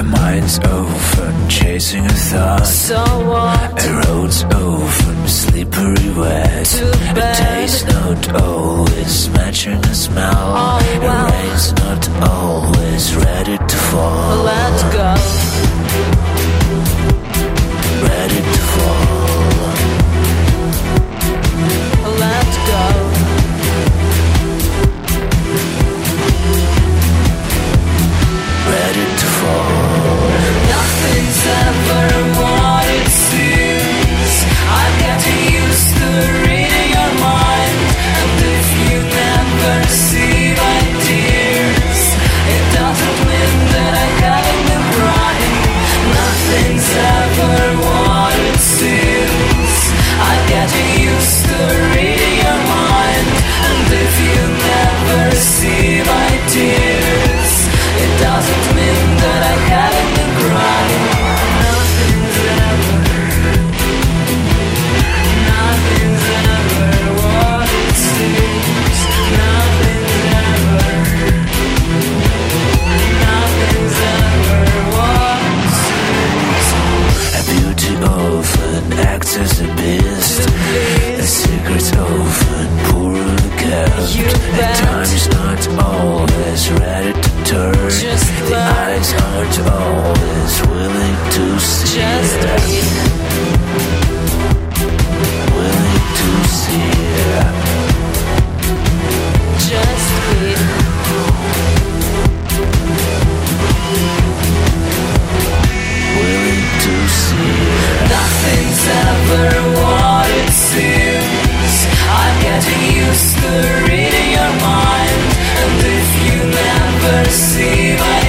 mind's open, chasing a thought. So what? A road's open, slippery wet. A taste not always matching a smell. Oh, well. A rain's not always ready to fall. Let's go. Ready to fall. Let's go. Ready to fall. Nothing's ever what it seems. I'm getting used to reading your mind. And if you never see my tears, it doesn't mean that I haven't been crying. Nothing's ever what it seems. I'm getting used to reading your mind. And if you never see my tears, it doesn't mean that I haven't been crying. Nothing's ever what it seems. Nothing's ever what it seems. A beauty often acts as a beast. A secret's often poorly kept. And time is not always ready to turn. The eyes aren't always willing to see. Willing to see. Just be. Willing to see. Nothing's ever what it seems. I'm getting used to reading your mind. And if you never see my